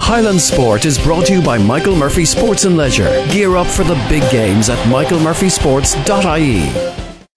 Highland Sport is brought to you by Michael Murphy Sports and Leisure. Gear up for the big games at michaelmurphysports.ie.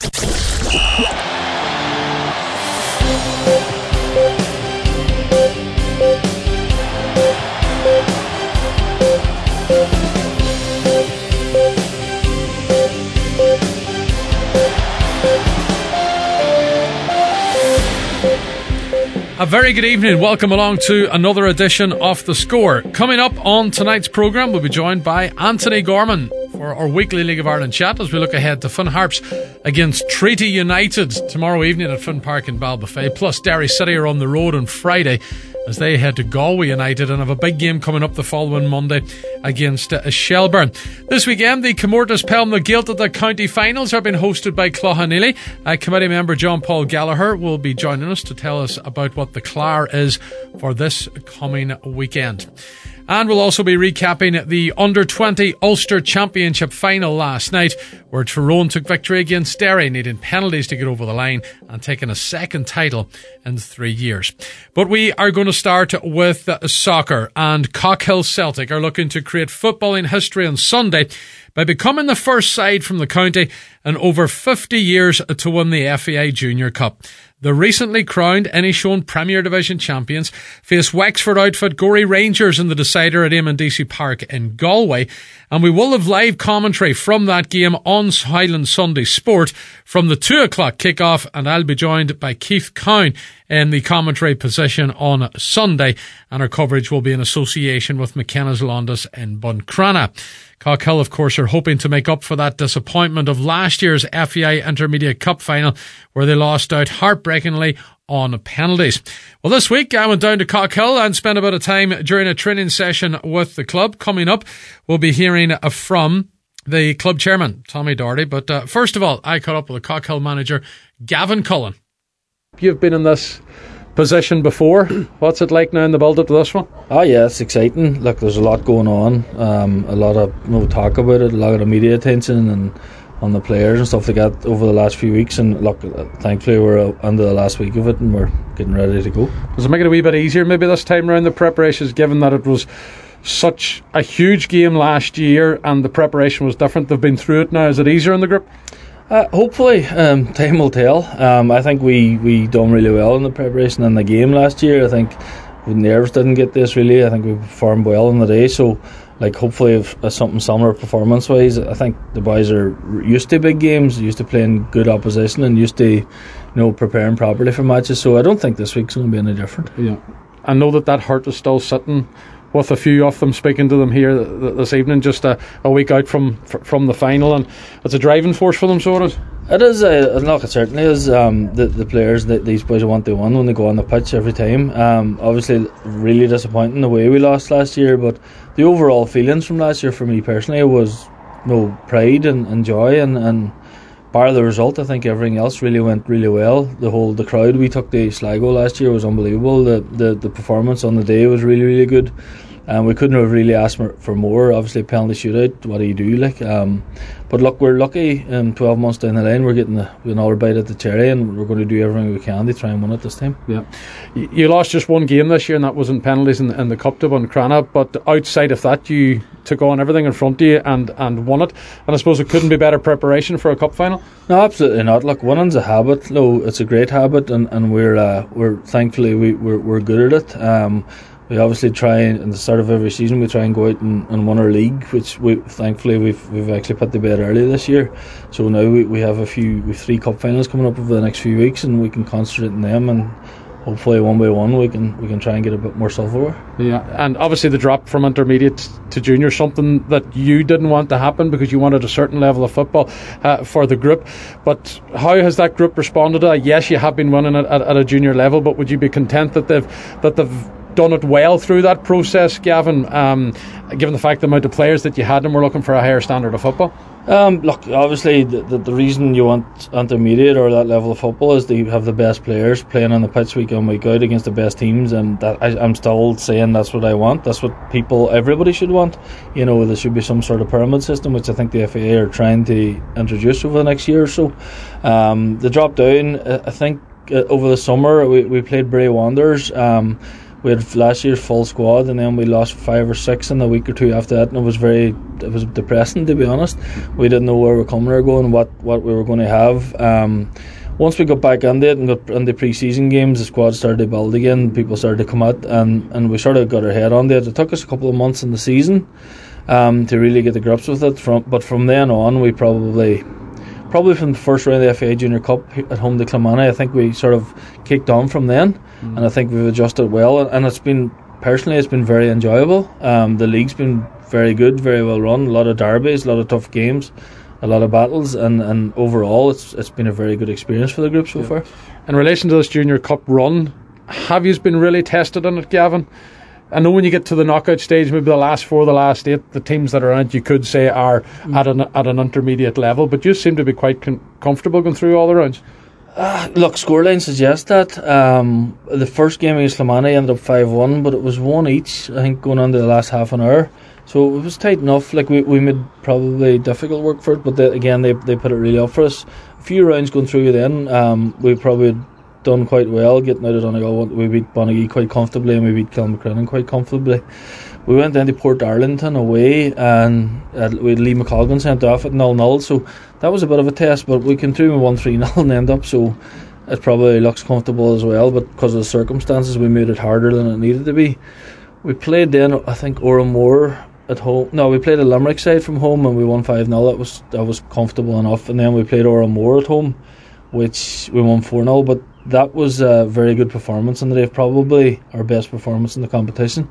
A very good evening. Welcome along to another edition of The Score. Coming up on tonight's programme, we'll be joined by Anthony Gorman for our weekly League of Ireland chat as we look ahead to Finn Harps against Treaty United tomorrow evening at Finn Park in Ballybofey. Plus, Derry City are on the road on Friday as they head to Galway United and have a big game coming up the following Monday against Shelbourne. This weekend, the Comórtas Pelma at the county finals are being hosted by Cloughaneely. Committee member John Paul Gallagher will be joining us to tell us about what the Clár is for this coming weekend. And we'll also be recapping the Under-20 Ulster Championship final last night, where Tyrone took victory against Derry, needing penalties to get over the line and taking a second title in 3 years. But we are going to start with soccer, and Cockhill Celtic are looking to create footballing history on Sunday by becoming the first side from the county in over 50 years to win the FAI Junior Cup. The recently crowned Inishowen Premier Division champions face Wexford outfit Gorey Rangers in the decider at Eamon Deacy Park in Galway, and we will have live commentary from that game on Highland Sunday Sport from the 2 o'clock kickoff, and I'll be joined by Keith Cowan in the commentary position on Sunday, and our coverage will be in association with McKenna's Londis in Buncrana. Cockhill, of course, are hoping to make up for that disappointment of last year's FAI Intermediate Cup final, where they lost out heartbreakingly on penalties. Well, this week I went down to Cockhill and spent a bit of time during a training session with the club. Coming up, we'll be hearing from the club chairman, Tommy Doherty. But first of all, I caught up with the Cockhill manager, Gavin Cullen. You've been in this position before. What's it like now in the build-up to this one? Oh yeah, it's exciting. Look, there's a lot going on. A lot of talk about it, a lot of media attention and on the players and stuff like that over the last few weeks, and look, thankfully we're under the last week of it and we're getting ready to go. Does it make it a wee bit easier maybe this time around, the preparations, given that it was such a huge game last year and the preparation was different? They've been through it now. Is it easier in the group? Hopefully, time will tell. I think we done really well in the preparation in the game last year. I think the nerves didn't get this really. I think we performed well on the day, so hopefully if something similar performance wise. I think the boys are used to big games, used to playing good opposition and used to preparing properly for matches, so I don't think this week's going to be any different. Yeah, I know that hurt is still sitting with a few of them, speaking to them here this evening, just a week out from the final, and it's a driving force for them, so it is. It is. Look, it certainly is. The players that these boys want to win when they go on the pitch every time. Obviously, really disappointing the way we lost last year, but the overall feelings from last year for me personally was pride and joy, and bar the result, I think everything else really went really well. The crowd we took to Sligo last year was unbelievable. The performance on the day was really, really good. We couldn't have really asked for more. Obviously, penalty shootout, what do you do? But look, we're lucky. 12 months down the line, we're getting another bite at the cherry, and we're going to do everything we can to try and win it this time. Yeah, you lost just one game this year, and that was in penalties in the Cup to Buncrana. But outside of that, you took on everything in front of you and won it. And I suppose it couldn't be better preparation for a cup final. No, absolutely not. Look, winning's a habit. No, it's a great habit, and we're thankfully we're good at it. We obviously try, in the start of every season, we try and go out and win our league, which thankfully we've actually put to bed early this year. So now we have 3 cup finals coming up over the next few weeks, and we can concentrate on them, and hopefully one by one we can try and get a bit more silverware. Yeah, and obviously the drop from intermediate to junior, something that you didn't want to happen because you wanted a certain level of football for the group. But how has that group responded to that? Yes, you have been winning at a junior level, but would you be content that they've done it well through that process, Gavin, given the fact the amount of players that you had and were looking for a higher standard of football? Look, obviously the reason you want intermediate or that level of football is to have the best players playing on the pitch week in, week out against the best teams, and that I'm still saying that's what I want. That's what everybody should want. There should be some sort of pyramid system, which I think the FAA are trying to introduce over the next year or so. The drop down, I think over the summer we played Bray Wanderers. we had last year's full squad, and then we lost 5 or 6 in a week or two after that, and it was depressing, to be honest. We didn't know where we're coming or going, what we were going to have. Once we got back into it and got into pre-season games, the squad started to build again, people started to come out, and we sort of got our head on it. It took us a couple of months in the season to really get the grips with it. But from then on, we probably from the first round of the FA Junior Cup at home to Kilmarnock, I think we sort of kicked on from then, and I think we've adjusted well, and it's been very enjoyable. The league's been very good, very well run, a lot of derbies, a lot of tough games, a lot of battles, and overall it's been a very good experience for the group so far. In relation to this Junior Cup run, have you been really tested on it, Gavin? I know when you get to the knockout stage, maybe the last 4, the last 8, the teams that are in it, you could say are at an intermediate level, but you seem to be quite comfortable going through all the rounds. Look, scoreline suggests that. The first game against Kilmarnock ended up 5-1, but it was 1 each, I think, going on to the last half an hour. So it was tight enough. Like we made probably difficult work for it, but again, they put it really up for us. A few rounds going through then, we probably done quite well getting out of Donegal. We beat Bonaghy quite comfortably, and we beat Kilmacrennan quite comfortably. We went down to Port Arlington away, and we had Lee McColgan sent off at 0-0, so that was a bit of a test, but we came through with 1-3-0 and end up, so it probably looks comfortable as well, but because of the circumstances we made it harder than it needed to be. We played then, I think, Oramore at home. No, we played a Limerick side from home and we won 5-0. That was comfortable enough, and then we played Oramore at home, which we won 4-0, but that was a very good performance on the day, probably our best performance in the competition.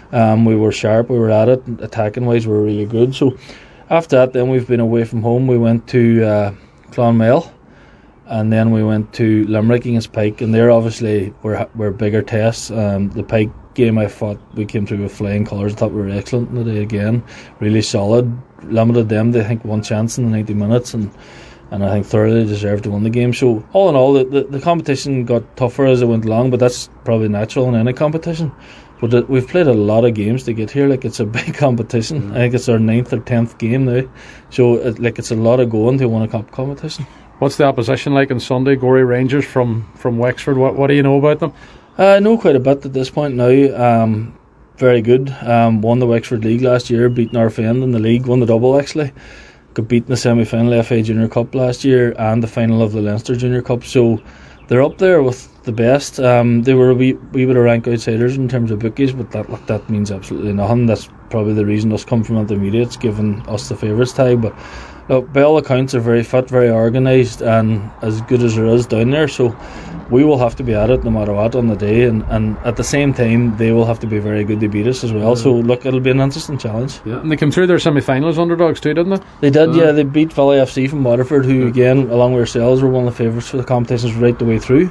We were sharp, we were at it, attacking wise we were really good. So after that then we've been away from home. We went to Clonmel, and then we went to Limerick against Pike, and there obviously were bigger tests. The Pike game, I thought we came through with flying colours. I thought we were excellent in the day again, really solid, limited them to I think 1 chance in the 90 minutes, and I think thoroughly deserved to win the game. So all in all, the competition got tougher as it went along, but that's probably natural in any competition. But we've played a lot of games to get here. Like, it's a big competition. I think it's our 9th or 10th game now, so it's a lot of going to win a cup competition. What's the opposition like on Sunday? Gorey Rangers from Wexford. What do you know about them? I know quite a bit at this point now. Very good. Won the Wexford League last year, beaten Arfend in the league, won the double actually. Got beaten the semi-final FA Junior Cup last year and the final of the Leinster Junior Cup, so they're up there with the best. They were a wee bit of rank outsiders in terms of bookies, but that means absolutely nothing. That's probably the reason us come from intermediates, giving us the favourites tag. But look, by all accounts, they're very fit, very organised, and as good as there is down there, so we will have to be at it no matter what on the day, and at the same time they will have to be very good to beat us as well. So look, it'll be an interesting challenge. Yeah. And they came through their semi-finals underdogs too, didn't they? They did, yeah. They beat Valley FC from Waterford, who again, along with ourselves, were one of the favourites for the competitions right the way through.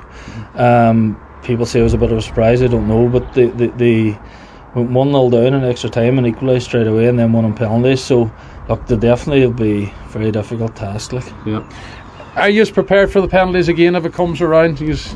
People say it was a bit of a surprise, I don't know, but they went 1-0 down in extra time and equalised straight away, and then won on penalties. So look, they definitely will be a very difficult task. Yeah. Are you as prepared for the penalties again if it comes around?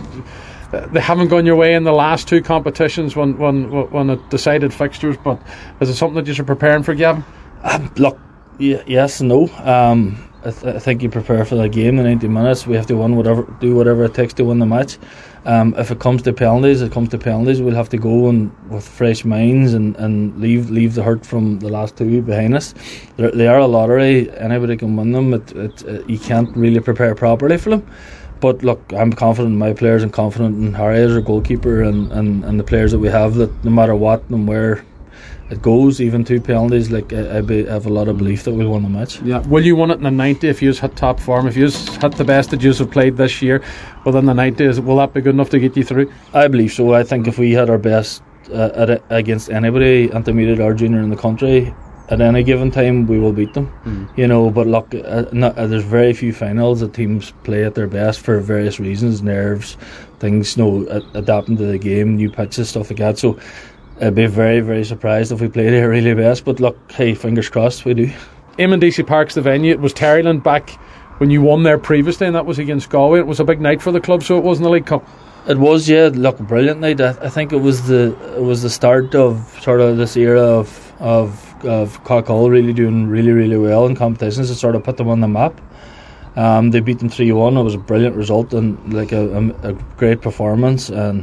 They haven't gone your way in the last 2 competitions when it decided fixtures, but is it something that you're preparing for, Gavin? Look, yes and no. I think you prepare for the game, the 90 minutes. We have to do whatever it takes to win the match. If it comes to penalties, we'll have to go with fresh minds and leave the hurt from the last 2 behind us. They are a lottery. Anybody can win them. You can't really prepare properly for them. But look, I'm confident in my players and confident in Harry as our goalkeeper and the players that we have, that no matter what and where it goes, even 2 penalties, like I have a lot of belief that we'll win the match. Yeah. Will you win it in the 90 if you hit top form? If you hit the best that you have played this year within the 90, will that be good enough to get you through? I believe so. I think if we had our best against anybody, intermediate or junior in the country, at any given time, we will beat them. But look, there's very few finals that teams play at their best for various reasons, nerves, things, adapting to the game, new pitches, stuff like that. So I'd be very, very surprised if we played our really best, but look, hey, fingers crossed we do. Eamon DC Park's the venue. It was Terryland back when you won there previously, and that was against Galway. It was a big night for the club, so it was in the League Cup. It was, yeah. Look, a brilliant night. I think it was the start of sort of this era of Cockhull really doing really, really well in competitions. It sort of put them on the map. They beat them 3-1. It was a brilliant result and like a great performance, and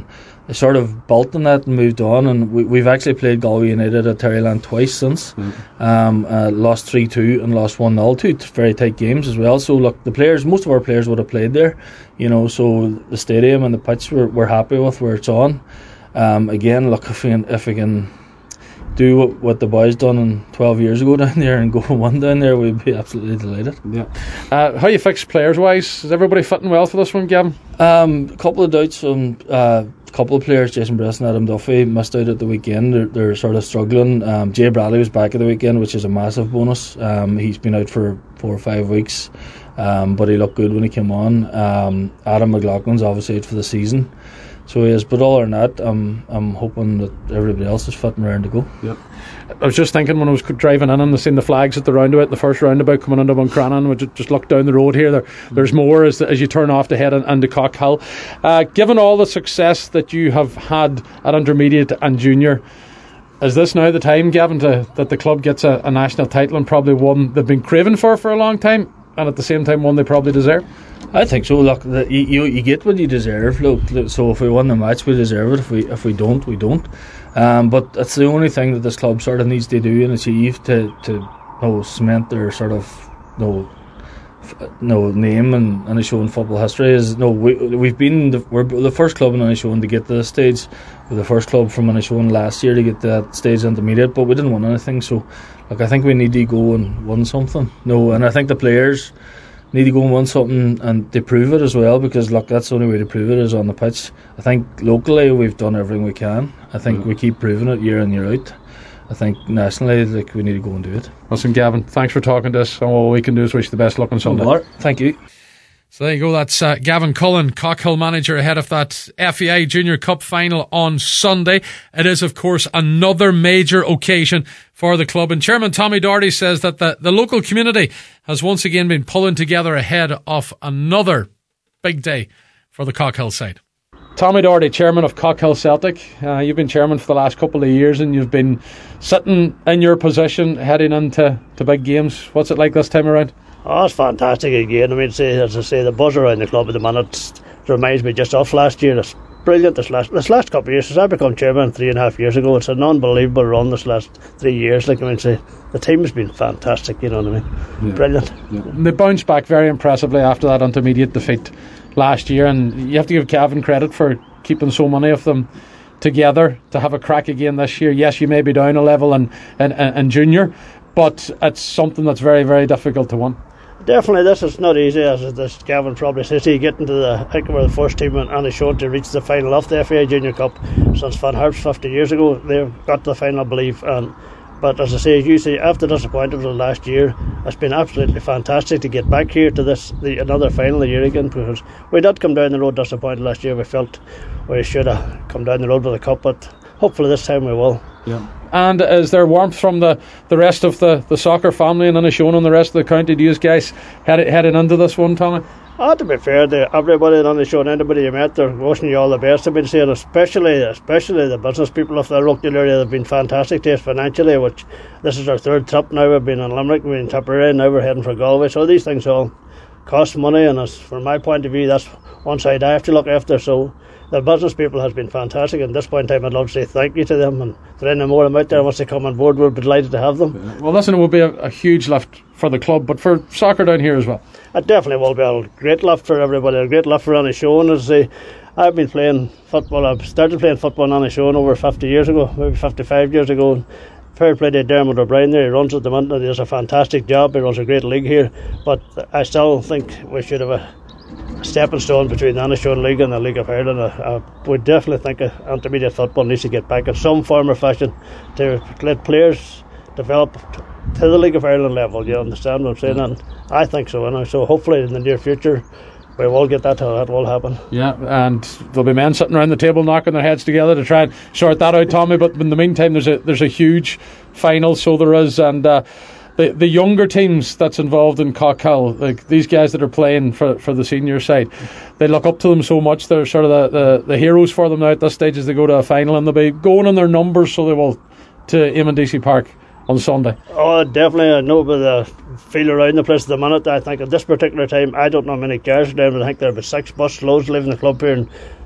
sort of built on that and moved on, and we've actually played Galway United at Terryland twice since. Lost 3-2 and lost 1-0, two very tight games as well. So look, most of our players would have played there, so the stadium and the pitch we're happy with where it's on. Again, look, if we can do what the boys done 12 years ago down there and go and win down there, we'd be absolutely delighted. How you fixed players wise? Is everybody fitting well for this one, Gavin? A couple of doubts on a couple of players. Jason Bress and Adam Duffy missed out at the weekend. They're sort of struggling. Jay Bradley was back at the weekend, which is a massive bonus. He's been out for 4 or 5 weeks, but he looked good when he came on. Adam McLaughlin's obviously out for the season, so he is. But other than that, I'm hoping that everybody else is fit and ready to go. Yep. I was just thinking when I was driving in and seeing the flags at the roundabout, the first roundabout coming into Buncrannon, we just look down the road here. There's more as you turn off to head into Cockhill. Given all the success that you have had at intermediate and junior, is this now the time, Gavin, that the club gets a national title, and probably one they've been craving for a long time, and at the same time one they probably deserve? I think so. Look, you get what you deserve. Look, so if we win the match, we deserve it. If we don't, we don't. But that's the only thing that this club sort of needs to do and achieve to cement their sort of name and Inishowen in football history. We're the first club in Inishowen to get to this stage. We're the first club from Inishowen last year to get to that stage intermediate, but we didn't win anything. So, look, I think we need to go and win something. And I think the players need to go and win something and to prove it as well, because look, that's the only way to prove it is on the pitch. I think locally we've done everything we can. I think we keep proving it year in, year out. I think nationally, we need to go and do it. Listen, Gavin, thanks for talking to us, and all we can do is wish you the best luck on Sunday. Thank you. So there you go, that's Gavin Cullen, Cockhill manager, ahead of that FAI Junior Cup final on Sunday. It is, of course, another major occasion for the club, and Chairman Tommy Doherty says that the local community has once again been pulling together ahead of another big day for the Cockhill side. Tommy Doherty, Chairman of Cockhill Celtic. You've been Chairman for the last couple of years, and you've been sitting in your position heading into big games. What's it like this time around? Oh, it's fantastic again. I mean, as I say, the buzz around the club at the minute reminds me just of last year. It's brilliant this last couple of years. Since I become chairman 3.5 years ago, it's an unbelievable run this last 3 years. The team has been fantastic, you know what I mean? Yeah. Brilliant. Yeah. They bounced back very impressively after that intermediate defeat last year, and you have to give Gavin credit for keeping so many of them together to have a crack again this year. Yes, you may be down a level in junior, but it's something that's very, very difficult to win. Definitely, this is not easy, as this Gavin probably says. You get into I think we're the first team in Inishowen to reach the final of the FAI Junior Cup since Van Herps 50 years ago. They've got to the final, I believe. But as I say, you see, after disappointment of last year, it's been absolutely fantastic to get back here to another final of the year again, because we did come down the road disappointed last year. We felt we should have come down the road with a cup, but hopefully this time we will. Yeah. And is there warmth from the rest of the soccer family and Inishowen and the rest of the county? Do you guys heading into this one, Tommy? To be fair to everybody in Inishowen, anybody you met, they're wishing you all the best. I've been saying, especially the business people of the local area, they've been fantastic to us financially, which this is our third trip now. We've been in Limerick, we've been in Tipperary, now we're heading for Galway. So these things all cost money, and from my point of view, that's one side I have to look after. So the business people has been fantastic, and at this point in time I'd love to say thank you to them, and if there are any more of them out there once they come on board, we'll be delighted to have them. Yeah. Well, listen, it will be a huge lift for the club, but for soccer down here as well. It definitely will be a great lift for everybody, a great lift for Inishowen. As I say, I've been playing football, I've started playing football in Inishowen over 50 years ago, maybe 55 years ago, and fair play to Dermot O'Brien there. He runs at the minute, he does a fantastic job, he runs a great league here, but I still think we should have a stepping stone between the Inishowen League and the League of Ireland. We definitely think intermediate football needs to get back in some form or fashion to let players develop to the League of Ireland level. You understand what I'm saying? And I think so. And so hopefully in the near future we will get that will happen. Yeah, and there'll be men sitting around the table knocking their heads together to try and sort that out, Tommy. But in the meantime, there's a huge final, so there is, and the younger teams that's involved in Cockhill, like these guys that are playing for the senior side, they look up to them so much. They're sort of the heroes for them now at this stage as they go to a final, and they'll be going on their numbers, so they will, to Eamon Deasy Park on Sunday. Oh, definitely. I know about the feel around the place at the minute. I think at this particular time, I don't know how many cars down, but I think there are about 6 bus loads leaving the club here, and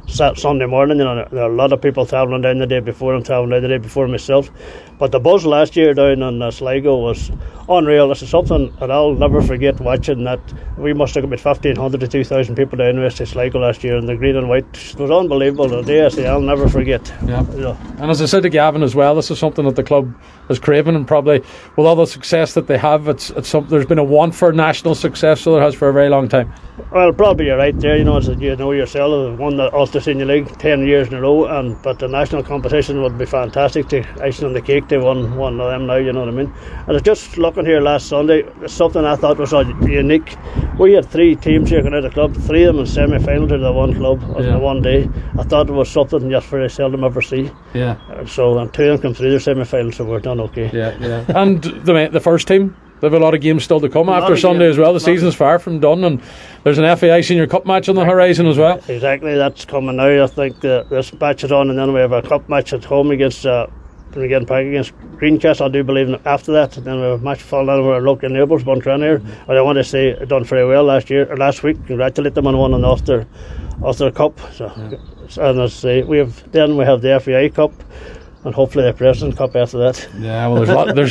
Sunday morning. You know, there are a lot of people travelling down the day before and travelling down the day before myself. But the buzz last year down in Sligo was unreal. This is something that I'll never forget watching. That we must have about 1,500 to 2,000 people down in Sligo last year, and the green and white was unbelievable. The day I say I'll never forget. Yeah. You know. And as I said to Gavin as well, this is something that the club is craving, and probably with all the success that they have, it's something. There's been a want for national success, so there has for a very long time. Well, probably you're right there. You know, as you know yourself, they've won the Ulster Senior League 10 years in a row, but the national competition would be fantastic. To icing on the cake, they won one of them now. You know what I mean? And I was just looking here last Sunday. Something I thought was unique. We had 3 teams here going out of the club. 3 of them in semi-final to the one club on the one day. I thought it was something just very seldom ever see. Yeah. And 2 of them come through the semi-final, so we're done okay. Yeah. And the first team. They have a lot of games still to come after Sunday as well. The season's far from done, and there's an FAI Senior Cup match on the horizon as well. Exactly, that's coming now. I think this match is on, and then we have a cup match at home against Greencastle, I do believe, after that. And then we have a match following on with our local neighbours, Buntranere. And I want to say done very well last week. Congratulate them on winning the Ulster Cup. So, and as I say, we have the FAI Cup. And hopefully the President's Cup after that. Yeah, well, there's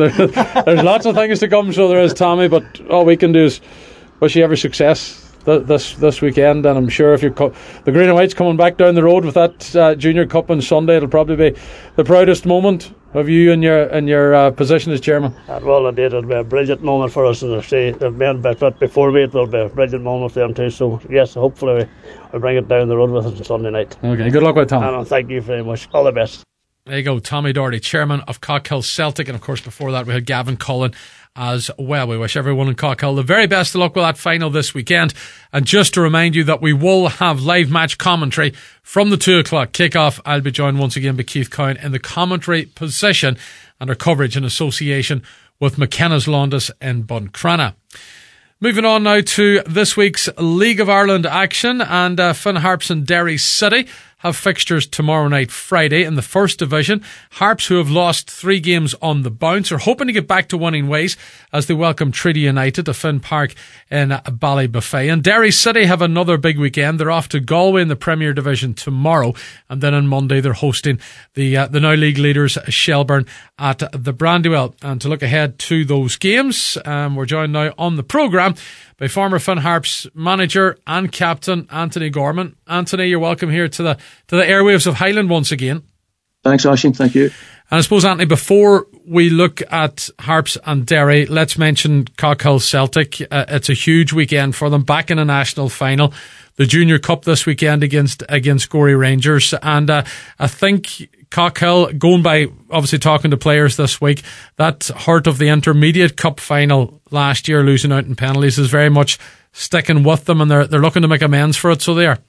lots of things to come, so there is, Tommy. But all we can do is wish you every success this weekend. And I'm sure if the Green and White's coming back down the road with that Junior Cup on Sunday, it'll probably be the proudest moment of you in your position as chairman. Well, indeed, it'll be a brilliant moment for us. And I say the men but before me, it will be a brilliant moment for them too. So yes, hopefully we'll bring it down the road with us on Sunday night. Okay, good luck with it, Tom. And thank you very much. All the best. There you go, Tommy Doherty, chairman of Cockhill Celtic, and of course before that we had Gavin Cullen as well. We wish everyone in Cockhill the very best of luck with that final this weekend. And just to remind you that we will have live match commentary from the 2 o'clock kickoff. I'll be joined once again by Keith Cowan in the commentary position and our coverage in association with McKenna's Laundus in Buncrana. Moving on now to this week's League of Ireland action, and Finn Harps and Derry City have fixtures tomorrow night, Friday, in the First Division. Harps, who have lost 3 games on the bounce, are hoping to get back to winning ways as they welcome Treaty United to Finn Park in Ballybuffet. And Derry City have another big weekend. They're off to Galway in the Premier Division tomorrow, and then on Monday they're hosting the now league leaders Shelbourne at the Brandywell. And to look ahead to those games, we're joined now on the programme by former Finn Harps manager and captain Anthony Gorman. Anthony, you're welcome here to the airwaves of Highland once again. Thanks, Oisin. Thank you. And I suppose, Anthony, before we look at Harps and Derry, let's mention Cockhill Celtic. It's a huge weekend for them, back in a national final. The Junior Cup this weekend against Gorey Rangers. And I think Cockhill, going by obviously talking to players this week, that hurt of the Intermediate Cup final last year, losing out in penalties, is very much sticking with them, and they're looking to make amends for it, so they are.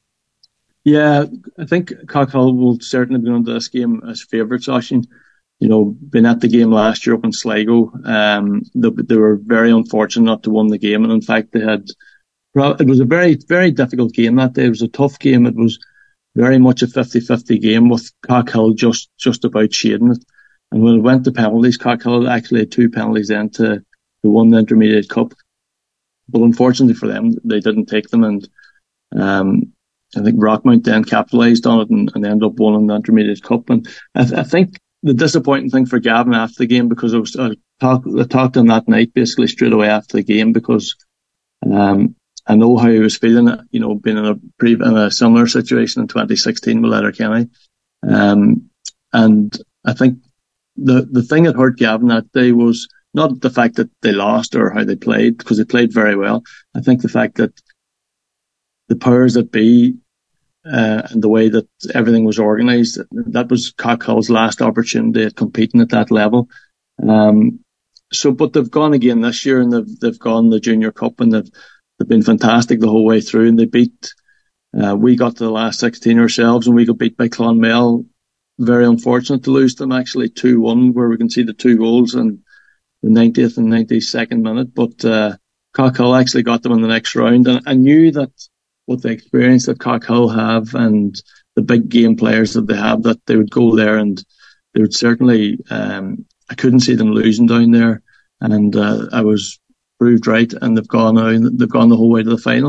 Yeah, I think Cockhill will certainly be into this game as favourites, Oisin. You know, being at the game last year up in Sligo, they were very unfortunate not to win the game, and in fact it was a very, very difficult game that day. It was a tough game. It was very much a 50-50 game with Cockhill just about shading it. And when it went to penalties, Cockhill actually had 2 penalties then to win the Intermediate Cup. But unfortunately for them, they didn't take them, and I think Rockmount then capitalised on it and ended up winning the Intermediate Cup. And I think the disappointing thing for Gavin after the game, because I talked to him that night basically straight away after the game, because I know how he was feeling, you know, being in a similar situation in 2016 with Letterkenny. And I think the thing that hurt Gavin that day was not the fact that they lost or how they played, because they played very well. I think the fact that the powers that be, and the way that everything was organised, that was Cockhill's last opportunity at competing at that level. But they've gone again this year, and they've gone the Junior Cup, and they've been fantastic the whole way through, and they beat, we got to the last 16 ourselves, and we got beat by Clonmel. Very unfortunate to lose them, actually 2-1, where we can see the 2 goals in the 90th and 92nd minute. But Cockhill actually got them in the next round, and I knew that with the experience that Cockhill have and the big game players that they have, that they would go there and they would certainly, I couldn't see them losing down there, and I was proved right, and they've gone the whole way to the final.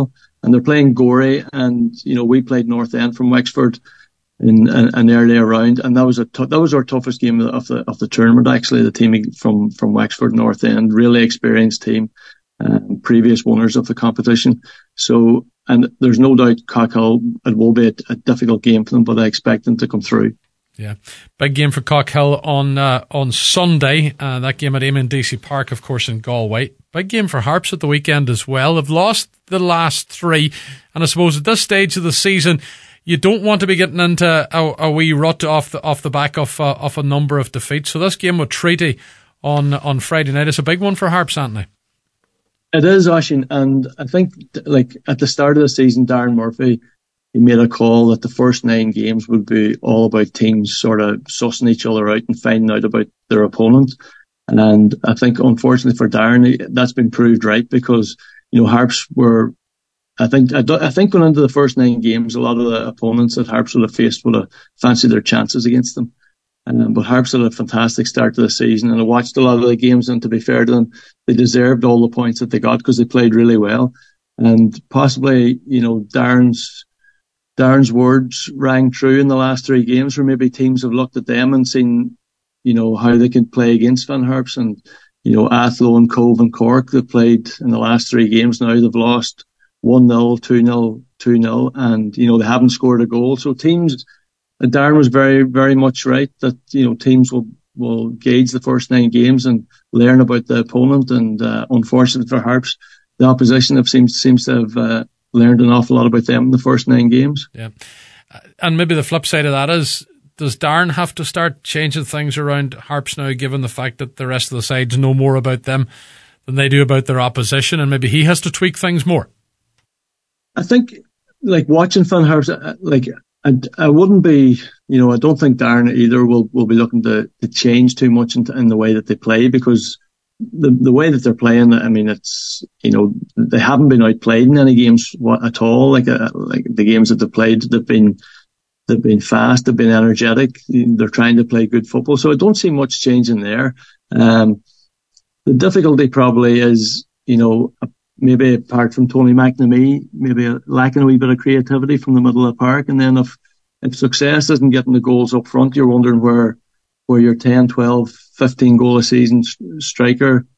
and they're playing Gorey, and we played North End from Wexford in an earlier round, and that was our toughest game of the tournament. Actually, the team from Wexford North End, really experienced team, previous winners of the competition. So, and there's no doubt Cockhill, it will be a difficult game for them, but I expect them to come through. Yeah, big game for Cockhill on Sunday. That game at Eamon DC Park, of course, in Galway. Big game for Harps at the weekend as well. They've lost the last three, and I suppose at this stage of the season, you don't want to be getting into a wee rut off the back of a number of defeats. So this game with Treaty on Friday night is a big one for Harps, Anthony. It is, Oisín, and I think at the start of the season, Darren Murphy, he made a call that the first 9 games would be all about teams sort of sussing each other out and finding out about their opponent. And I think, unfortunately for Darren, that's been proved right, because Harps were. I think going into the first 9 games, a lot of the opponents that Harps would have faced would have fancied their chances against them. But Harps had a fantastic start to the season, and I watched a lot of the games, and to be fair to them, they deserved all the points that they got because they played really well. And possibly, Darren's words rang true in the last 3 games, where maybe teams have looked at them and seen, how they can play against Van Harps. And, Athlone, Cove and Cork, they've played in the last 3 games now. They've lost 1-0, 2-0, 2-0, and, they haven't scored a goal. So teams, Darren was very, very much right that, teams will gauge the first 9 games and learn about the opponent. And, unfortunately for Harps, the opposition seems to have, learned an awful lot about them in the first 9 games. Yeah. And maybe the flip side of that is, does Darren have to start changing things around Harps now, given the fact that the rest of the sides know more about them than they do about their opposition, and maybe he has to tweak things more? I think, watching Van Harps, I wouldn't be, I don't think Darren either will be looking to change too much in the way that they play, because the way that they're playing, I mean, it's, they haven't been outplayed in any games at all. Like the games that they've played, they've been fast, they've been energetic, they're trying to play good football. So I don't see much change in there. The difficulty probably is, maybe apart from Tony McNamee, maybe lacking a wee bit of creativity from the middle of the park. And then if success isn't getting the goals up front, you're wondering where your 10, 12, 15 goal a season striker,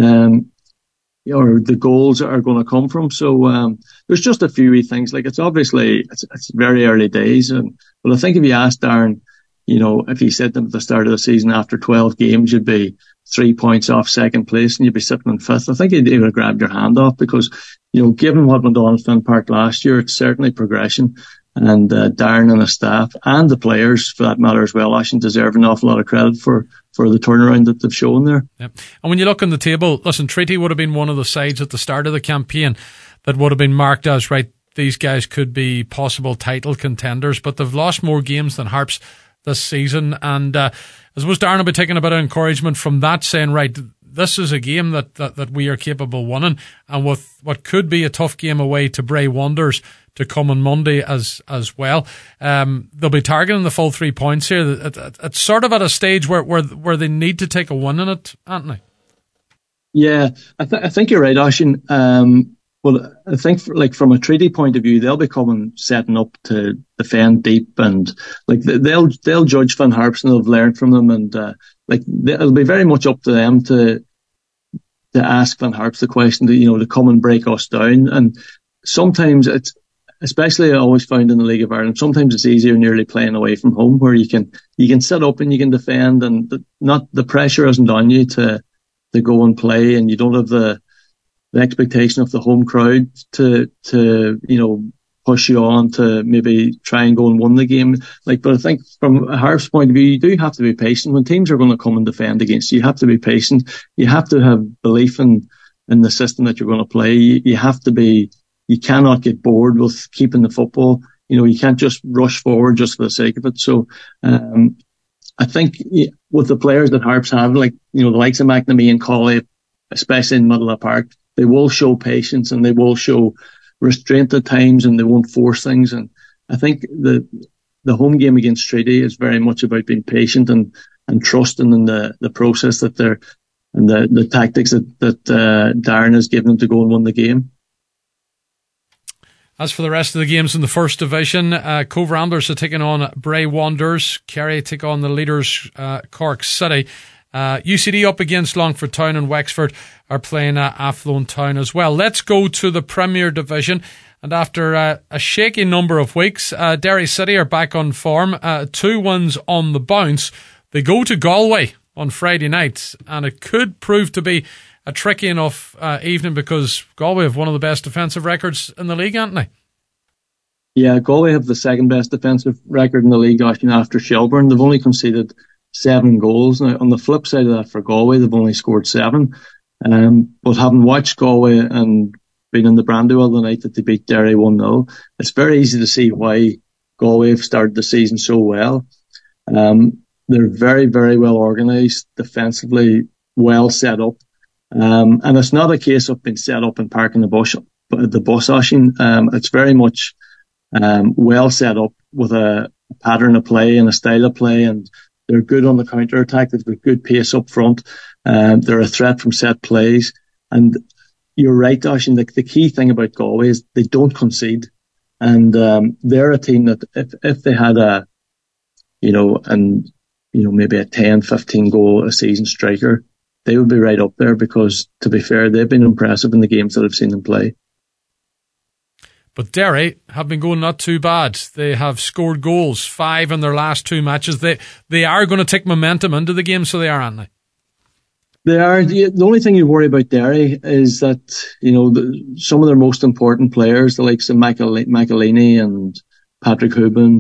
or the goals are going to come from. So, there's just a few wee things. It's obviously, it's very early days. But I think if you asked Darren, if he said them at the start of the season, after 12 games, you'd be 3 points off second place and you'd be sitting in 5th, I think he'd have grabbed your hand off, because, given what went on at Finn Park last year, it's certainly progression. And Darren and the staff and the players, for that matter as well, Oisín, deserve an awful lot of credit for the turnaround that they've shown there. Yep. And when you look on the table, listen, Treaty would have been one of the sides at the start of the campaign that would have been marked as, right, these guys could be possible title contenders, but they've lost more games than Harps this season. And I suppose Darren will be taking a bit of encouragement from that, saying, right, this is a game that we are capable of winning, and with what could be a tough game away to Bray Wanderers to come on Monday as well. They'll be targeting the full 3 points here. It's sort of at a stage where they need to take a win in it, Anthony. Yeah, I think you're right, Oisín. Well, I think from a Treaty point of view, they'll be setting up to defend deep, and they'll judge Van Harps, and they'll have learned from them, and it'll be very much up to them to ask Van Harps the question to come and break us down. And sometimes it's, especially I always found in the League of Ireland, sometimes it's easier nearly playing away from home, where you can sit up and you can defend, and the pressure isn't on you to go and play, and you don't have the expectation of the home crowd to push you on to maybe try and go and win the game. But I think from a Harps point of view, you do have to be patient. When teams are going to come and defend against you, you have to be patient. You have to have belief in the system that you're going to play. You cannot get bored with keeping the football. You can't just rush forward just for the sake of it. So, I think with the players that Harps have, the likes of McNamee and Colley, especially in the middle of the park, they will show patience and they will show restraint at times, and they won't force things. And I think the home game against Treaty is very much about being patient and trusting in the process that they're, and the tactics that Darren has given them to go and win the game. As for the rest of the games in the First Division, Cove Ramblers are taking on Bray Wanderers. Kerry take on the leaders, Cork City. UCD up against Longford Town, and Wexford are playing Athlone Town as well. Let's go to the Premier Division. And after a shaky number of weeks, Derry City are back on form. 2 wins on the bounce. They go to Galway on Friday night, and it could prove to be a tricky enough evening because Galway have one of the best defensive records in the league, haven't they? Yeah, Galway have the second best defensive record in the league after Shelburne. They've only conceded 7 goals. Now, on the flip side of that, for Galway, they've only scored 7. But having watched Galway and been in the Brandywell the night that they beat Derry 1-0, it's very easy to see why Galway have started the season so well. They're very, very well organised, defensively well set up. And it's not a case of being set up and parking the bus, Oisín. It's very much well set up with a pattern of play and a style of play, and they're good on the counter attack. They've got good pace up front. They're a threat from set plays. And you're right, Oisín, the key thing about Galway is they don't concede. And they're a team that if they had maybe a 10, 15 goal a season striker, they would be right up there because, to be fair, they've been impressive in the games that I've seen them play. But Derry have been going not too bad. They have scored goals, 5 in their last 2 matches. They are going to take momentum into the game, so they are, aren't they? They are. The only thing you worry about Derry is that, some of their most important players, the likes of McElhinney and Patrick Hooban,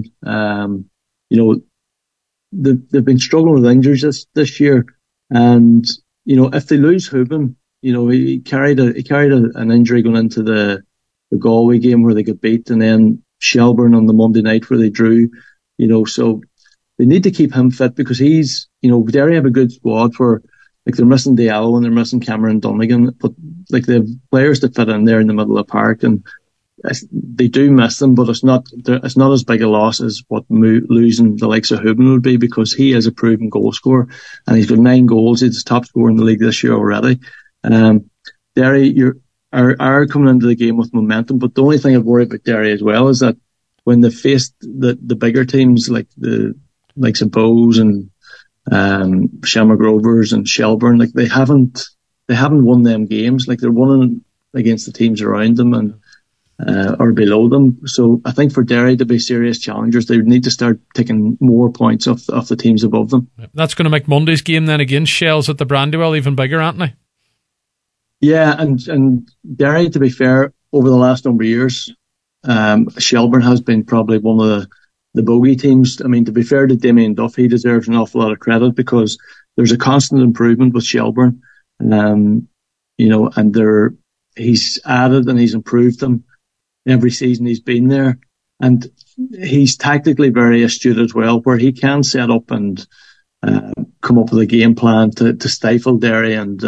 they've been struggling with injuries this year. And, if they lose Hooban, he carried an injury going into the Galway game where they got beat, and then Shelburne on the Monday night where they drew, so they need to keep him fit because Derry have a good squad for, they're missing Diallo and they're missing Cameron Dunnigan, but they have players that fit in there in the middle of the park, and they do miss them, but it's not as big a loss as what losing the likes of Hooban would be, because he is a proven goal scorer and he's got 9 goals. He's the top scorer in the league this year already. Derry are coming into the game with momentum, but the only thing I've worried about Derry as well is that when they faced the bigger teams like the likes of Bows and Shamrock Rovers and Shelburne, they haven't won them games. They're winning against the teams around them and or below them. So I think for Derry to be serious challengers, they would need to start taking more points off the teams above them. That's going to make Monday's game then against Shells at the Brandywell even bigger, aren't they? Yeah, and Derry, to be fair, over the last number of years, Shelburne has been probably one of the bogey teams. I mean, to be fair to Damien Duff, he deserves an awful lot of credit because there's a constant improvement with Shelburne. And he's added and he's improved them every season he's been there. And he's tactically very astute as well, where he can set up and come up with a game plan to stifle Derry. And,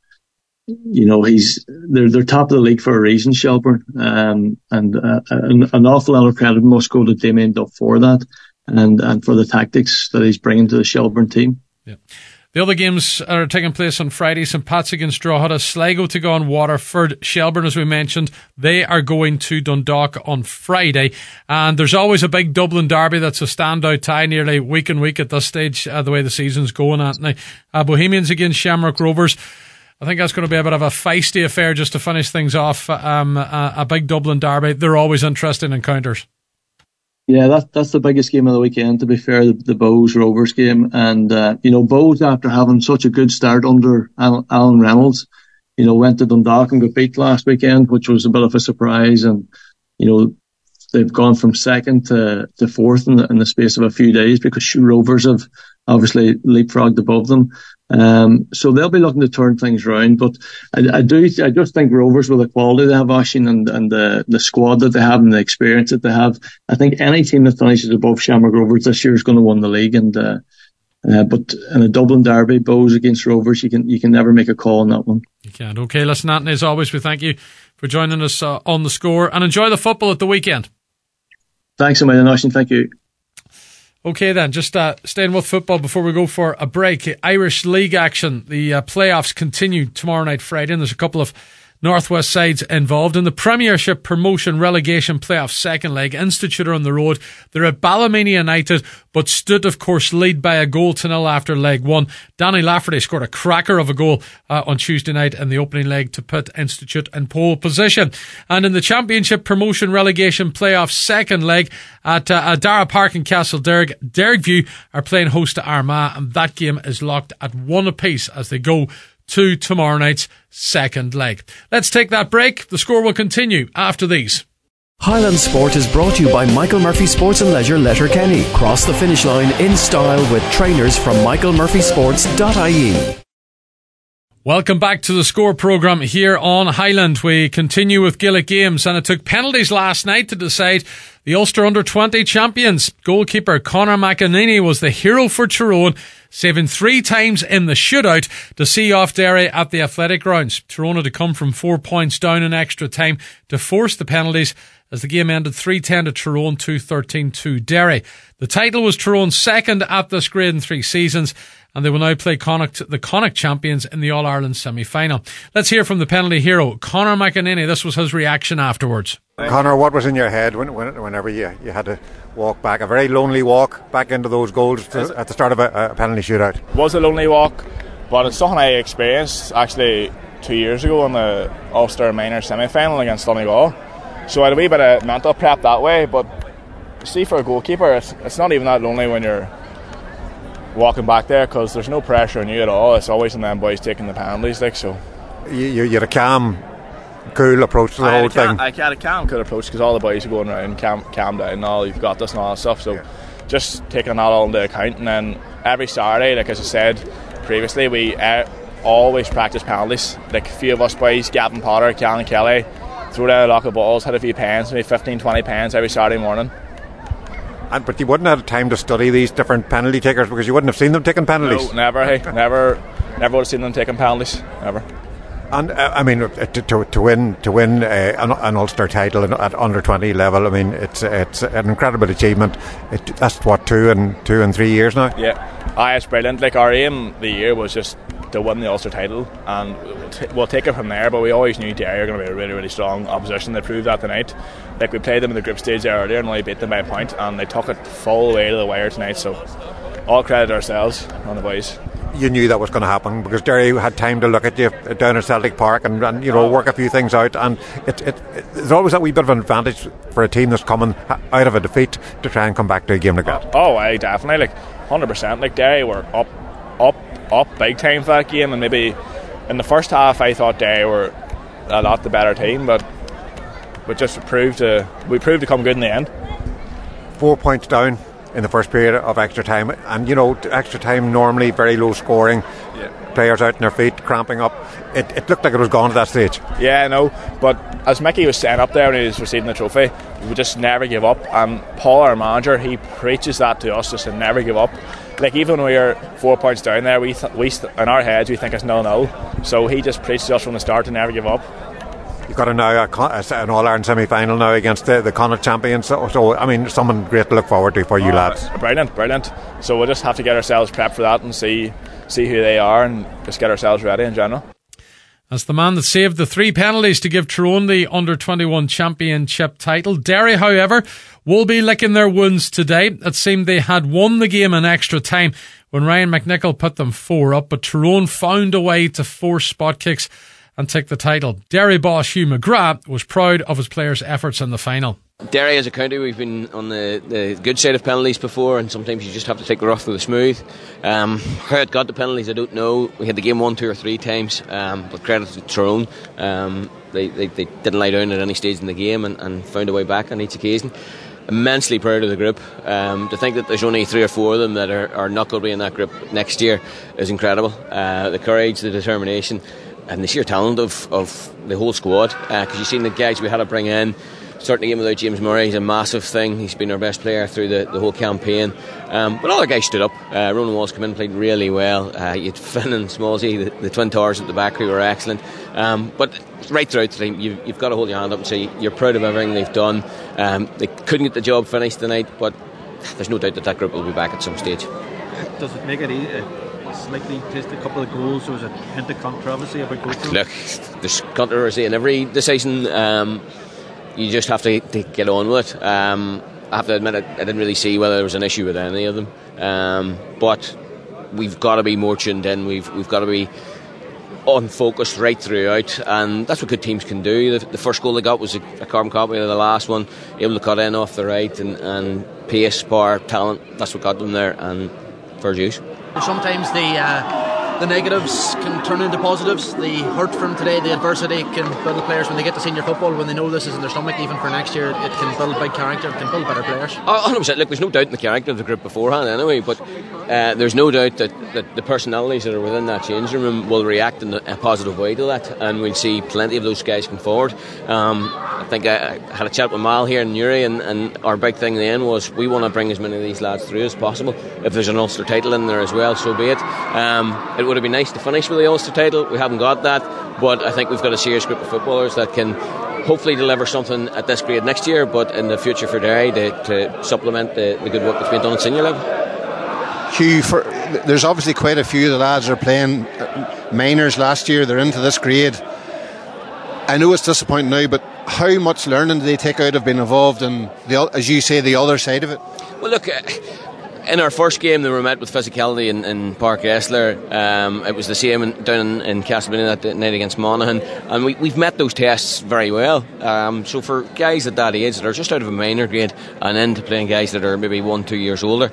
they're top of the league for a reason, Shelburne. And an awful lot of credit must go to Damien Duff for that and for the tactics that he's bringing to the Shelburne team. Yeah. The other games are taking place on Friday. St. Pat's against Drogheda, Sligo to go on Waterford, Shelburne, as we mentioned, they are going to Dundalk on Friday. And there's always a big Dublin derby that's a standout tie nearly week and week at this stage, the way the season's going, Anthony. Bohemians against Shamrock Rovers. I think that's going to be a bit of a feisty affair just to finish things off. A big Dublin derby. They're always interesting encounters. Yeah, that's the biggest game of the weekend, to be fair, the Bows Rovers game. And, Bows, after having such a good start under Alan Reynolds, went to Dundalk and got beat last weekend, which was a bit of a surprise. And, they've gone from second to fourth in the space of a few days because Rovers have obviously leapfrogged above them. So they'll be looking to turn things around. But I just think Rovers, with the quality they have, Oisín, and the squad that they have and the experience that they have, I think any team that finishes above Shamrock Rovers this year is going to win the league. And but in a Dublin derby, Bows against Rovers, you can never make a call on that one. You can't. Okay, listen, Anthony, as always, we thank you for joining us on The Score, and enjoy the football at the weekend. Thanks a million, Oisín. Thank you. Okay then, just staying with football before we go for a break. Irish League action. The playoffs continue tomorrow night, Friday, and there's a couple of Northwest sides involved. In the Premiership Promotion Relegation Playoff second leg, Institute are on the road. They're at Ballymena United, but stood, of course, lead by a goal to nil after leg one. Danny Lafferty scored a cracker of a goal on Tuesday night in the opening leg to put Institute in pole position. And in the Championship Promotion Relegation Playoff second leg at Dara Park in Castlederg, Dergview are playing host to Armagh, and that game is locked at 1 apiece as they go to tomorrow night's second leg. Let's take that break. The Score will continue after these. Highland Sport is brought to you by Michael Murphy Sports and Leisure Letterkenny. Cross the finish line in style with trainers from michaelmurphysports.ie. Welcome back to the Score programme here on Highland. We continue with Gaelic games, and it took penalties last night to decide the Ulster Under-20 champions. Goalkeeper Conor McEnany was the hero for Tyrone, saving 3 times in the shootout to see off Derry at the Athletic Grounds. Tyrone had to come from 4 points down in extra time to force the penalties, as the game ended 3-10 to Tyrone, 2-13 to Derry. The title was Tyrone's second at this grade in 3 seasons, and they will now play the Connacht champions in the All-Ireland semi-final. Let's hear from the penalty hero, Conor McEnany. This was his reaction afterwards. Conor, what was in your head whenever you had to walk back, a very lonely walk back into those goals at the start of a penalty shootout? It was a lonely walk, but it's something I experienced actually 2 years ago in the Ulster Minor semi-final against Donegal. So I had a wee bit of mental prep that way, but see, for a goalkeeper, it's not even that lonely when you're walking back there, because there's no pressure on you at all. It's always on them boys taking the penalties, like, so. You had a calm, cool approach to the whole thing. I had a calm, cool approach, because all the boys are going around, calm down, and all, you've got this and all that stuff, so just taking that all into account. And then every Saturday, like as I said previously, we always practice penalties. Like a few of us boys, Gavin Potter, Callan Kelly, threw down a lock of balls, had a few pens, maybe 15-20 pens every Saturday morning. But you wouldn't have time to study these different penalty takers, because you wouldn't have seen them taking penalties. No, never. Hey, never would have seen them taking penalties. Never. And I mean, to win an Ulster title at under 20 level, I mean, it's an incredible achievement. That's what 2 and 3 years now. Yeah, it's brilliant. Like, our aim the year was just to win the Ulster title, and we'll take it from there. But we always knew Derry are going to be a really, really strong opposition. They proved that tonight. Like, we played them in the group stage there earlier and only beat them by a point, and they took it full way to the wire tonight. So all credit ourselves on the boys. You knew that was going to happen, because Derry had time to look at you down at Celtic Park and work a few things out, and there's always that wee bit of an advantage for a team that's coming out of a defeat to try and come back to a game like that. Oh, I definitely, like 100%. Like, Derry were up big time for that game, and maybe in the first half I thought Derry were a lot the better team, but we just proved to come good in the end. 4 points down in the first period of extra time, and extra time normally very low scoring, players out on their feet, cramping up. It looked like it was gone at that stage. Yeah, I know, but as Mickey was saying up there when he was receiving the trophy, we just never give up, and Paul, our manager, he preaches that to us, just to never give up. Like, even when we are 4 points down there, we in our heads we think it's 0-0, so he just preaches to us from the start to never give up. You've got an All-Ireland semi-final now against the Connacht champions, so I mean, something great to look forward to for you lads. Brilliant. So we'll just have to get ourselves prepped for that and see who they are, and just get ourselves ready in general. That's the man that saved the 3 penalties to give Tyrone the Under-21 championship title. Derry, however, will be licking their wounds today. It seemed they had won the game in extra time when Ryan McNichol put them 4 up, but Tyrone found a way to force spot kicks and take the title. Derry boss Hugh McGrath was proud of his players' efforts in the final. Derry as a county, we've been on the good side of penalties before, and sometimes you just have to take the rough with the smooth. How it got the penalties, I don't know. We had the game 1, 2 or 3 times, but credit to Tyrone. They didn't lie down at any stage in the game and found a way back on each occasion. Immensely proud of the group. To think that there's only 3 or 4 of them that are not going to be in that group next year is incredible. The courage, the determination, and the sheer talent of the whole squad, because you've seen the guys we had to bring in. Starting the game without James Murray is a massive thing. He's been our best player through the whole campaign, but all the guys stood up. Ronan Walsh came in and played really well. You had Finn and Smallsy, the twin towers at the back, who were excellent, but right throughout the team you've got to hold your hand up and say you're proud of everything they've done. They couldn't get the job finished tonight, but there's no doubt that group will be back at some stage. Does it make it slightly placed a couple of goals. There was a hint of controversy about both of them. Look, there's controversy in every decision. You just have to get on with it. I have to admit, I didn't really see whether there was an issue with any of them. But we've got to be more tuned in. We've got to be on focus right throughout, and that's what good teams can do. The first goal they got was a carbon copy of the last one, able to cut in off the right, and pace, power, talent, that's what got them there, and fair dues. Sometimes the negatives can turn into positives. The hurt from today, the adversity can build the players when they get to senior football, when they know this is in their stomach, even for next year. It can build big character, it can build better players. 100%. Look, there's no doubt in the character of the group beforehand anyway, but there's no doubt that the personalities that are within that changing room will react in a positive way to that, and we'll see plenty of those guys come forward. I think I had a chat with Mal here in Newry, and our big thing then was we want to bring as many of these lads through as possible. If there's an Ulster title in there as well, so be it. It would have been nice to finish with the Ulster title. We haven't got that, but I think we've got a serious group of footballers that can hopefully deliver something at this grade next year, but in the future for Derry to supplement the good work that's been done at senior level. Hugh, there's obviously quite a few of the lads that are playing minors last year. They're into this grade. I know it's disappointing now, but how much learning do they take out of being involved in, as you say, the other side of it? Well, look, in our first game they were met with physicality in Park Esler. It was the same down in Castlebine that night against Monaghan, and we've met those tests very well. So for guys at that age that are just out of a minor grade and into playing guys that are maybe 1-2 years older,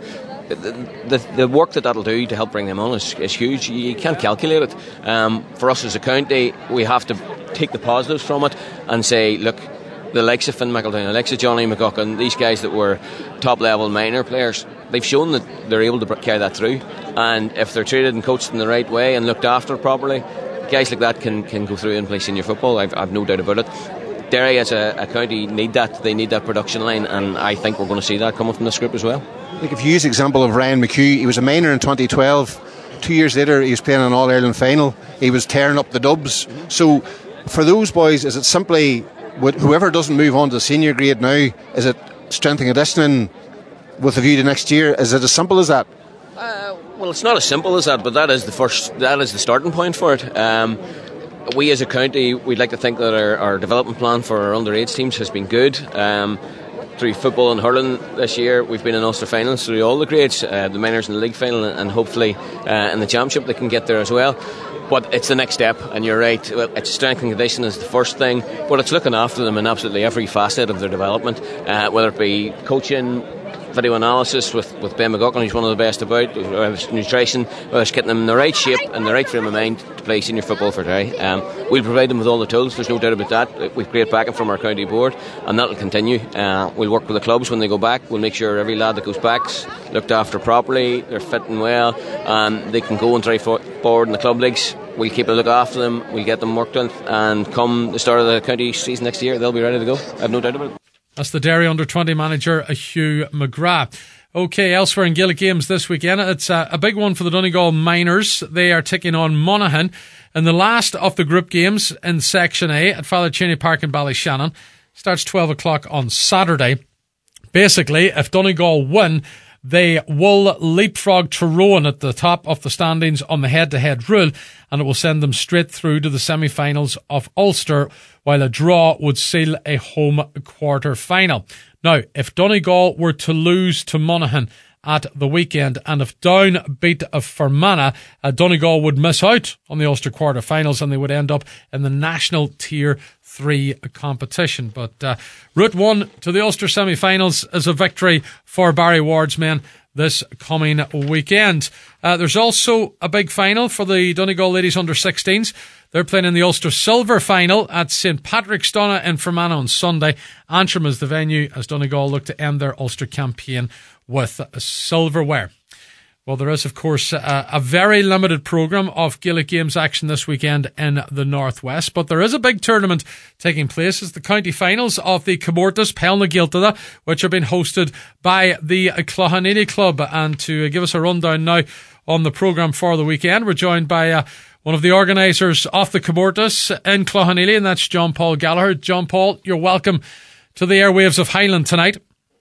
the work that'll do to help bring them on is huge. You can't calculate it. For us as a county, we have to take the positives from it and say, look, the likes of Finn McEldown, the likes of Johnny McGuckin, these guys that were top level minor players, they've shown that they're able to carry that through, and if they're treated and coached in the right way and looked after properly, guys like that can go through and play senior football. I've no doubt about it. Derry as a county need that. They need that production line, and I think we're going to see that coming from this group as well. Like, if you use the example of Ryan McHugh, he was a minor in 2012. 2 years later he was playing an All-Ireland final. He was tearing up the dubs. So for those boys, is it simply whoever doesn't move on to the senior grade now, is it strength and conditioning with a view to next year? Is it as simple as that? Well, it's not as simple as that, but that is the starting point for it. We as a county, we'd like to think that our development plan for our underage teams has been good. Through football and hurling this year, we've been in Ulster finals through all the grades, the minors in the league final, and hopefully in the championship they can get there as well. But it's the next step, and you're right, well, it's strength and condition is the first thing, but it's looking after them in absolutely every facet of their development, whether it be coaching, video analysis with Ben McGuckin, who's one of the best about, nutrition, whether it's getting them in the right shape and the right frame of mind to play senior football for Derry. We'll provide them with all the tools, there's no doubt about that. We've great backing from our county board, and that'll continue. We'll work with the clubs when they go back. We'll make sure every lad that goes back's looked after properly, they're fitting well, and they can go and drive forward in the club leagues. We'll keep a look after them, we'll get them worked on, and come the start of the county season next year, they'll be ready to go. I have no doubt about it. That's the Derry under-20 manager, Hugh McGrath. Okay, elsewhere in Gaelic games this weekend, it's a big one for the Donegal Miners. They are taking on Monaghan in the last of the group games in Section A at Father Cheney Park in Ballyshannon. Starts 12 o'clock on Saturday. Basically, if Donegal win, they will leapfrog Tyrone at the top of the standings on the head-to-head rule, and it will send them straight through to the semi-finals of Ulster, while a draw would seal a home quarter-final. Now, if Donegal were to lose to Monaghan at the weekend, and if Down beat Fermanagh, Donegal would miss out on the Ulster quarter-finals, and they would end up in the National Tier 3 competition. But Route 1 to the Ulster semi-finals is a victory for Barry Ward's men this coming weekend. There's also a big final for the Donegal ladies under-16s. They're playing in the Ulster Silver final at St Patrick's Donna in Fermanagh on Sunday. Antrim is the venue as Donegal look to end their Ulster campaign with silverware. Well, there is, of course, a very limited programme of Gaelic Games action this weekend in the Northwest, but there is a big tournament taking place. It's the county finals of the Comórtas Pelna Gaeltacha, which are being hosted by the Cloughaneely Club. And to give us a rundown now on the programme for the weekend, we're joined by one of the organisers of the Comórtas in Cloughaneely, and that's John Paul Gallagher. John Paul, you're welcome to the airwaves of Highland tonight.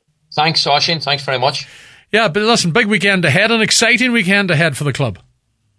Thanks, Oisín. Thanks very much. Yeah, but listen, big weekend ahead, an exciting weekend ahead for the club.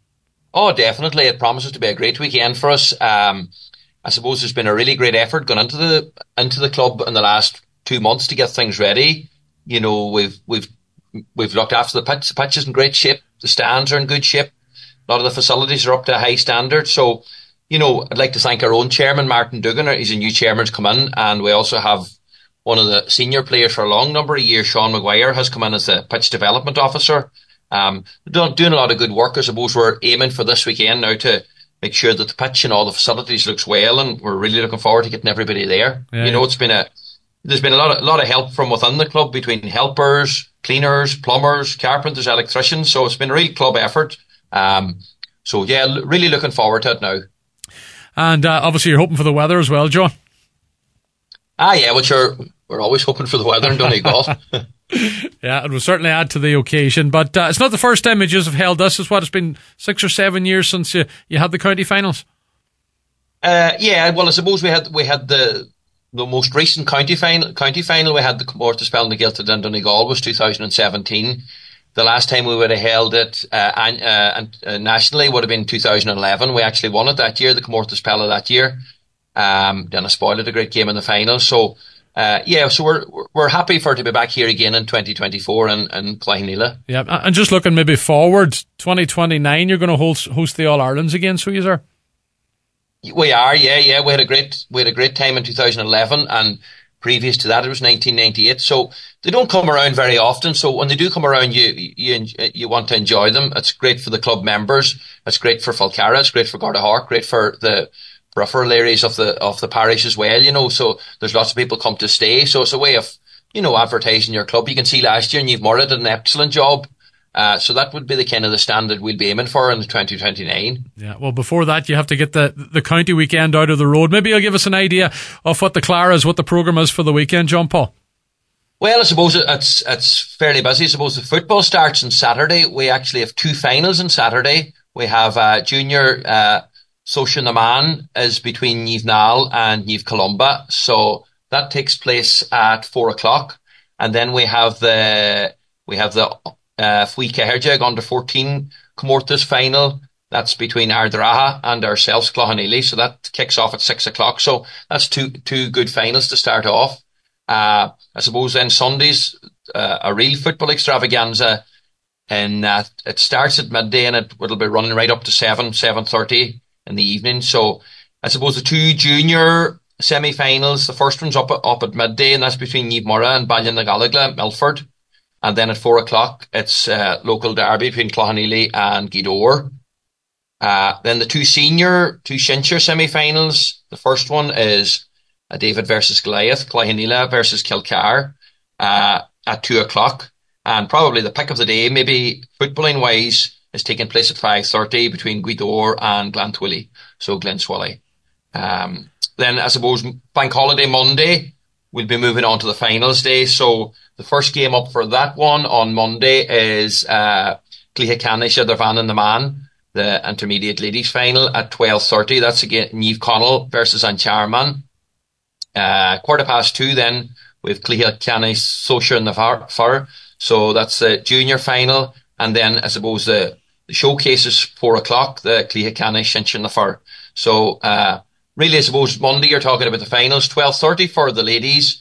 Oh, definitely. It promises to be a great weekend for us. I suppose there's been a really great effort gone into the club in the last 2 months to get things ready. You know, we've looked after the pitch. The pitch is in great shape. The stands are in good shape. A lot of the facilities are up to a high standard. So, you know, I'd like to thank our own chairman, Martin Dugan. He's a new chairman's come in, and we also have one of the senior players for a long number of years, Sean Maguire, has come in as the pitch development officer. Doing a lot of good work. I suppose we're aiming for this weekend now to make sure that the pitch and all the facilities looks well, and we're really looking forward to getting everybody there. Yeah. You know, there's been a lot of help from within the club between helpers, cleaners, plumbers, carpenters, electricians. So it's been a real club effort. So yeah, really looking forward to it now. And obviously you're hoping for the weather as well, John. Yeah, well sure, we're always hoping for the weather in Donegal. Yeah, it will certainly add to the occasion. But it's not the first time Midges have held this. It's it's been 6 or 7 years since you had the county finals. Yeah, well I suppose we had the most recent county final we had the Comórtas Pelling na Gaeltacht in Donegal was 2017. The last time we would have held it nationally would have been 2011. We actually won it that year, the Comórtas Pelling that year. Then I spoiled it, a great game in the final. So so we're happy for it to be back here again in 2024 in Claigh-Neela. Yeah, and just looking maybe forward, 2029, you're going to host the All Irelands again, so you are. We are, yeah. We had a great time in 2011, and previous to that it was 1998. So they don't come around very often. So when they do come around, you want to enjoy them. It's great for the club members. It's great for Falcarra. It's great for Garda Cork. Great for the rougher areas of the parish as well. You know, so there's lots of people come to stay. So it's a way of advertising your club. You can see last year Niamh Murrah did an excellent job. So that would be the kind of the standard we'll be aiming for in 2029. Yeah, well, before that, you have to get the county weekend out of the road. Maybe you'll give us an idea of what the programme is for the weekend, John Paul. Well, I suppose it's fairly busy. I suppose the football starts on Saturday. We actually have 2 finals on Saturday. We have junior Socha na Man is between Niamh Nall and Niamh Columba. So that takes place at 4:00. And then we have the Fui Caherjag under 14 Comórtas final. That's between Ardaraha and ourselves, Cloughaneely. So that kicks off at 6:00. So that's two good finals to start off. I suppose then Sundays, a real football extravaganza. And it starts at midday and it'll be running right up to 7:30 in the evening. So I suppose the 2 junior semi-finals, the first one's up at midday, and that's between Niamh Murrah and Ballynagallagla, Milford. And then at 4:00, it's local derby between Cloughaneely and Gweedore. Then the 2 Shinshire semi-finals. The first one is David versus Goliath, Claigh-Neela versus Kilcar at 2:00. And probably the pick of the day, maybe footballing wise, is taking place at 5:30 between Gweedore and Glantwilly, so Glenswilly. Then I suppose Bank Holiday Monday, we'll be moving on to the finals day. So the first game up for that one on Monday is Clihacanish Van and the Man, the intermediate ladies final at 12:30. That's again Niamh Connell versus Ancharman. 2:15 then with Clihacanish Socha and the Fur. So that's the junior final. And then I suppose the showcase is 4:00, the Clihacanish Shinshire and the Fur. So really I suppose Monday you're talking about the finals, 12:30 for the ladies,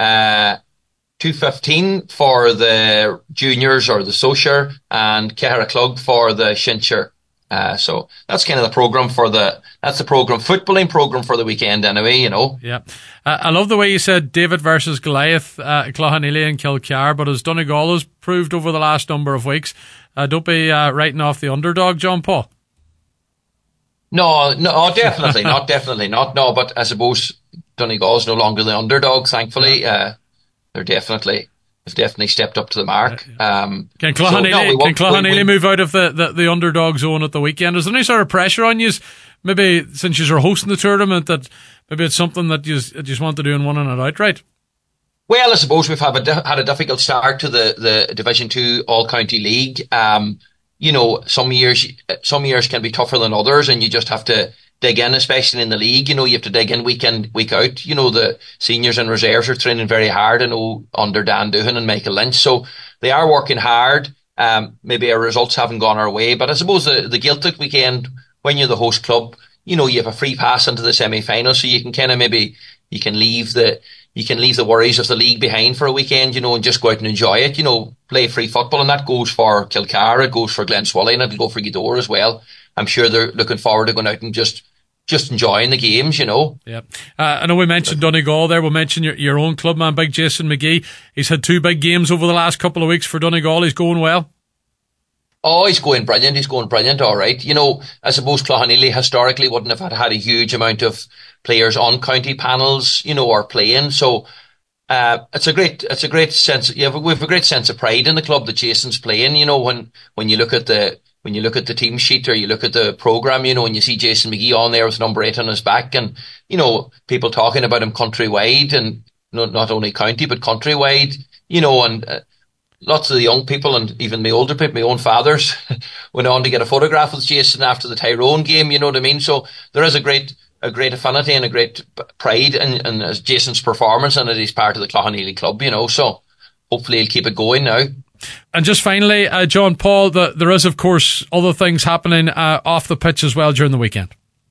2:15 for the juniors or the Socha, and Kehara Clug for the Shinshire. So that's kind of the programme footballing programme for the weekend anyway, you know. Yeah. I love the way you said David versus Goliath, Cloughaneely and Kilcar, but as Donegal has proved over the last number of weeks, don't be writing off the underdog, John Paul. No, definitely not, definitely not. No, but I suppose Donegal's no longer the underdog, thankfully. They've definitely stepped up to the mark. Can Cloughaneely move out of the underdog zone at the weekend? Is there any sort of pressure on you, maybe since you're hosting the tournament, that maybe it's something that you just want to do and winning it outright? Well, I suppose we've had a difficult start to the Division 2 All-County League. You know, some years can be tougher than others, and you just have to dig in, especially in the league. You know, you have to dig in week out. You know, the seniors and reserves are training very hard. I know under Dan Doohan and Michael Lynch. So they are working hard. maybe our results haven't gone our way. But I suppose the Gaeltacht weekend, when you're the host club, you have a free pass into the semi-final, so you can kind of you can leave the worries of the league behind for a weekend, and just go out and enjoy it, play free football. And that goes for Kilcara, it goes for Glenswilly, and it'll go for Gweedore as well. I'm sure they're looking forward to going out and just enjoying the games, Yeah. I know we mentioned Donegal there. We'll mention your own club man, big Jason McGee. He's had 2 big games over the last couple of weeks for Donegal. He's going well. Oh, he's going brilliant, all right. I suppose Cloughaneely historically wouldn't have had a huge amount of players on county panels, or playing. So, it's a great sense. We have a great sense of pride in the club that Jason's playing. When you look at the team sheet or you look at the programme, and you see Jason McGee on there with number 8 on his back, and, people talking about him countrywide, and not only county, but countrywide, and lots of the young people and even my older people, my own fathers, went on to get a photograph with Jason after the Tyrone game, you know what I mean? So there is a great affinity and a great pride in Jason's performance, and that he's part of the Cloughaneely club, so hopefully he'll keep it going now. And just finally, John Paul, there is, of course, other things happening off the pitch as well during the weekend.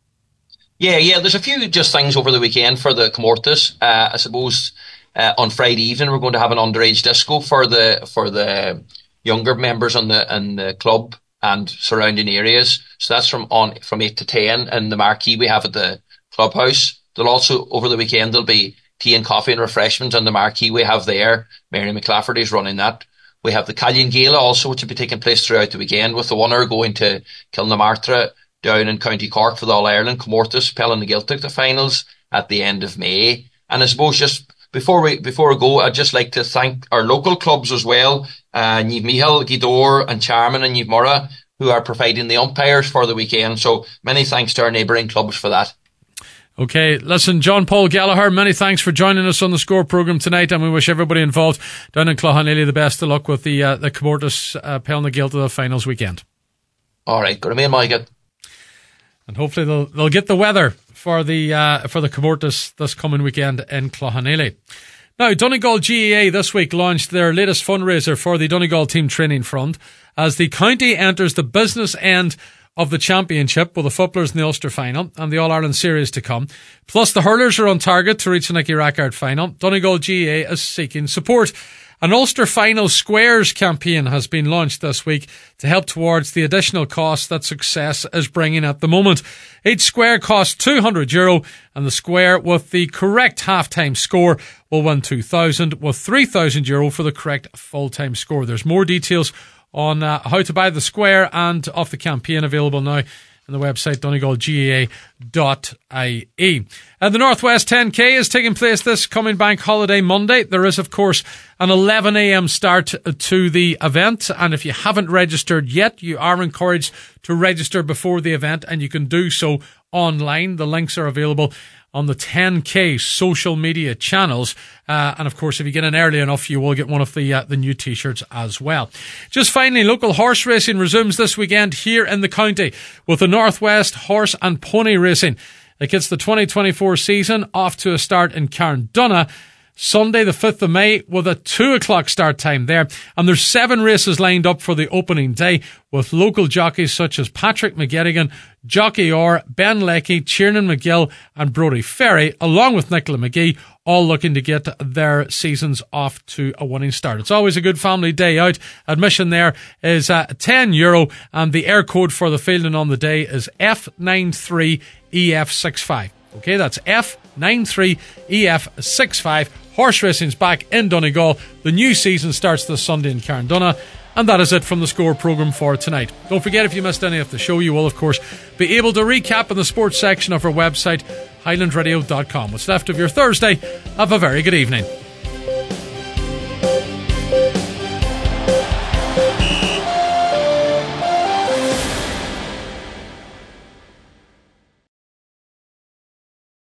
Yeah, there's a few just things over the weekend for the Comórtas. I suppose on Friday evening we're going to have an underage disco for the younger members in the club and surrounding areas. So that's from 8 to 10 in the marquee we have at the clubhouse. There'll also, over the weekend, there'll be tea and coffee and refreshments on the marquee we have there. Mary McClafferty is running that. We have the Callion Gala also, which will be taking place throughout the weekend, with the winner going to Kilnamartyra down in County Cork for the All-Ireland Comórtas, Pelham na Gaeltacht, the finals at the end of May. And I suppose just before we go, I'd just like to thank our local clubs as well, Niamh Mihal, Gweedore and Charman and Niamh Murrah, who are providing the umpires for the weekend. So many thanks to our neighbouring clubs for that. Okay, listen, John Paul Gallagher, many thanks for joining us on the Score programme tonight, and we wish everybody involved down in Cloughaneely the best of luck with the Comórtas Pelham na Gaeltacht the finals weekend. All right, go to me and Mike. And hopefully they'll get the weather for the Comórtas this coming weekend in Cloughaneely. Now, Donegal GAA this week launched their latest fundraiser for the Donegal Team Training Fund as the county enters the business end of the championship with the footballers in the Ulster final and the All-Ireland series to come. Plus, the hurlers are on target to reach the Nicky Rackard final. Donegal GAA is seeking support. An Ulster Final Squares campaign has been launched this week to help towards the additional costs that success is bringing at the moment. Each square costs €200, and the square with the correct half-time score will win €2,000, with €3,000 for the correct full-time score. There's more details on how to buy the square and of the campaign available now on the website donegalgaa.ie. And the Northwest 10K is taking place this coming bank holiday Monday. There is, of course, an 11 a.m. start to the event, and if you haven't registered yet, you are encouraged to register before the event, and you can do so online. The links are available on the 10K social media channels. And of course, if you get in early enough, you will get one of the new t-shirts as well. Just finally, local horse racing resumes this weekend here in the county with the Northwest Horse and Pony Racing. It gets the 2024 season off to a start in Carndonagh Sunday the 5th of May with a 2 o'clock start time there. And there's 7 races lined up for the opening day with local jockeys such as Patrick McGettigan, Jockey Orr, Ben Leckie, Tiernan McGill and Brodie Ferry, along with Nicola McGee, all looking to get their seasons off to a winning start. It's always a good family day out. Admission there is €10 and the air code for the fielding on the day is F93EF65. Okay, that's F93EF65. Horse racing's back in Donegal. The new season starts this Sunday in Carndonagh. And that is it from the Score programme for tonight. Don't forget, if you missed any of the show, you will, of course, be able to recap in the sports section of our website, highlandradio.com. What's left of your Thursday, have a very good evening.